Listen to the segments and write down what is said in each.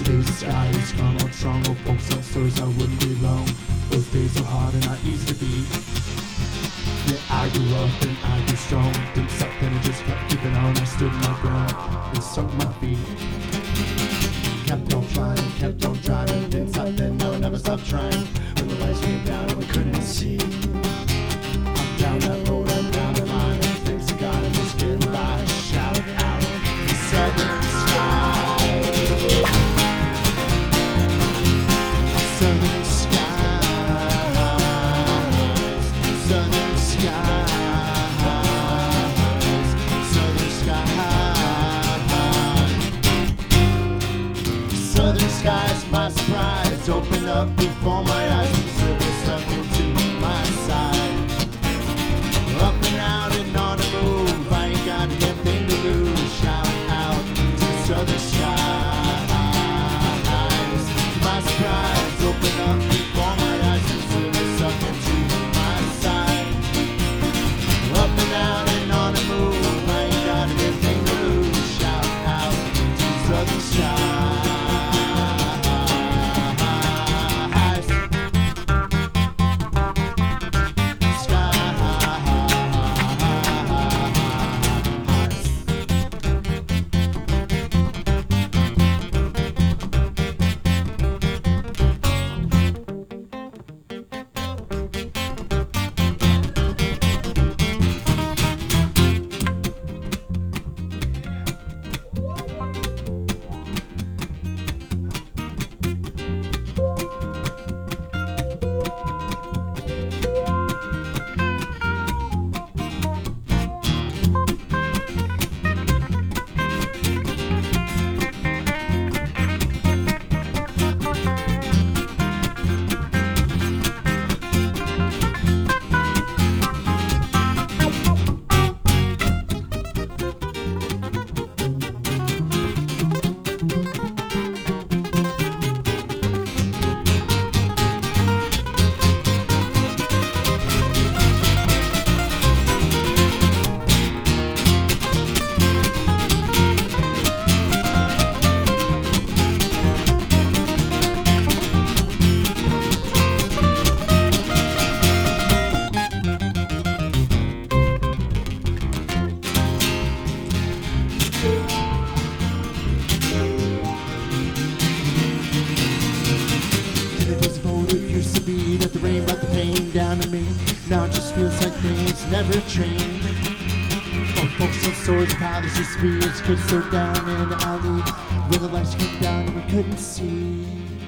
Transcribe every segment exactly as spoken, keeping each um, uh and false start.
space skies, come on strong, old folks tell stories I wouldn't be long. Those days are hard and not easy to beat. Yeah, I grew up and I grew strong. Didn't stop then, I just kept keeping on. I stood my ground and stuck my feet. Kept on trying, kept on driving. Didn't stop then, no, I never stopped trying. When the lights came down and we couldn't see. I'm down that road, I'm down the line. And things to God, I'm just getting by. Shout out the southern sky. Southern skies, southern skies, southern skies. Southern skies, my surprise, open up before my eyes. Silver stuck into my side. Up and out and on the move, I ain't got anything to lose. Shout out to the southern skies. My surprise, open up before my eyes. Silver stuck into my side. Up and out and on the move, I ain't got anything to lose. Shout out to the southern skies. Now it just feels like things never change. Oh, folks on swords, paths and spears, kids throw down in the alley where the lights came down and we couldn't see.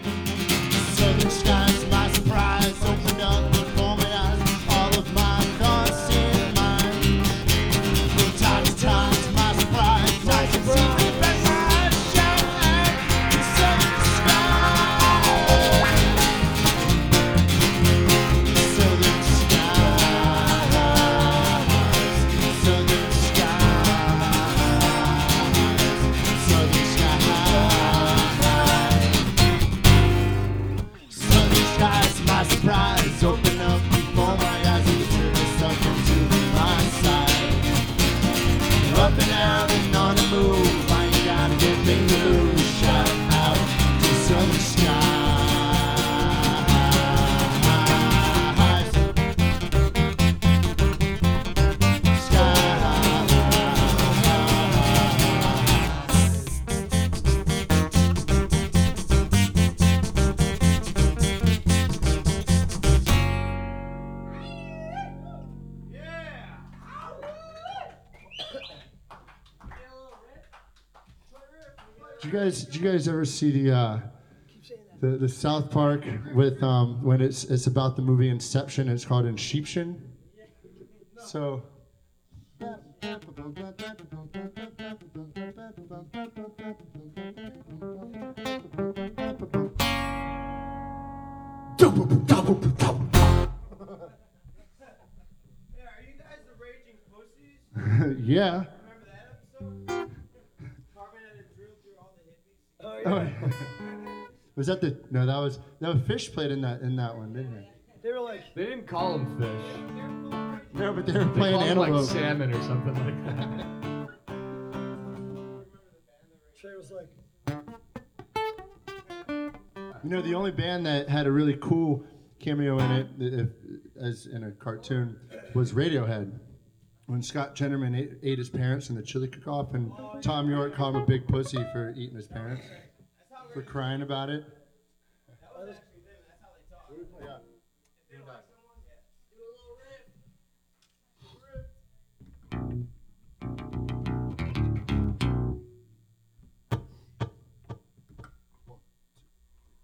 Southern skies, my surprise, opened up before my eyes. All of my thoughts in mind. From time to time, to my surprise, I can see the best eyes shine at the southern skies. Southern surprise, open up before my eyes and turn stuck into my side. Up and out and on the move, I ain't got anything to lose. Shout out to the southern skies. Did you guys, did you guys ever see the uh, the, the South Park with um, when it's it's about the movie Inception? It's called Inception. So. Yeah. Remember that episode? Carmen had to drill through all the hippies. Oh yeah. Oh, was that the no? That was no. Fish played in that in that one, didn't they? They were like, They didn't call them fish. No, but they were They playing called them like antelope. salmon or something like that. Trey was like, You know, the only band that had a really cool cameo in it, if, as in a cartoon, was Radiohead. When Scott Jennerman ate, ate his parents in the chili cook-off, and Tom York called him a big pussy for eating his parents, for crying about it. That was actually them. That's how they talk. Yeah.